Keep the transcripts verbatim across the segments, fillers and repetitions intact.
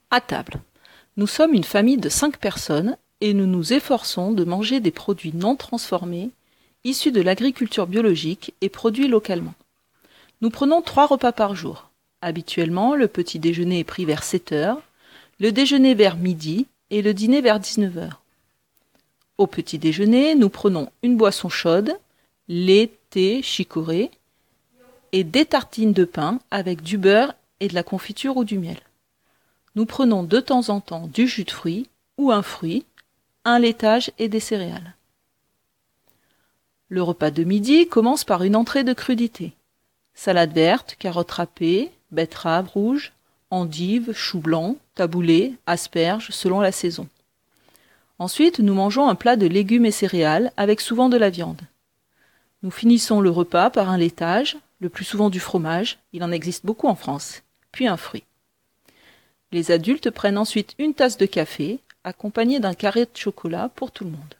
À table. Nous sommes une famille de cinq personnes et nous nous efforçons de manger des produits non transformés, issus de l'agriculture biologique et produits localement. Nous prenons trois repas par jour. Habituellement, le petit déjeuner est pris vers sept heures, le déjeuner vers midi et le dîner vers dix-neuf heures. Au petit déjeuner, nous prenons une boisson chaude, lait, thé, chicorée et des tartines de pain avec du beurre et de la confiture ou du miel. Nous prenons de temps en temps du jus de fruits ou un fruit, un laitage et des céréales. Le repas de midi commence par une entrée de crudités. Salade verte, carottes râpées, betteraves rouges, endives, choux blancs, taboulés, asperges selon la saison. Ensuite, nous mangeons un plat de légumes et céréales avec souvent de la viande. Nous finissons le repas par un laitage, le plus souvent du fromage, il en existe beaucoup en France, puis un fruit. Les adultes prennent ensuite une tasse de café, accompagnée d'un carré de chocolat pour tout le monde.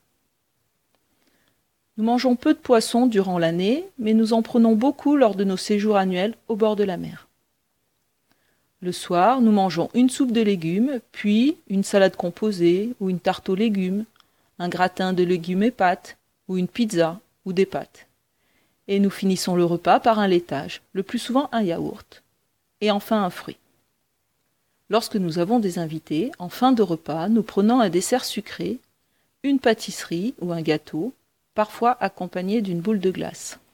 Nous mangeons peu de poissons durant l'année, mais nous en prenons beaucoup lors de nos séjours annuels au bord de la mer. Le soir, nous mangeons une soupe de légumes, puis une salade composée ou une tarte aux légumes, un gratin de légumes et pâtes, ou une pizza ou des pâtes. Et nous finissons le repas par un laitage, le plus souvent un yaourt, et enfin un fruit. Lorsque nous avons des invités, en fin de repas, nous prenons un dessert sucré, une pâtisserie ou un gâteau, parfois accompagné d'une boule de glace.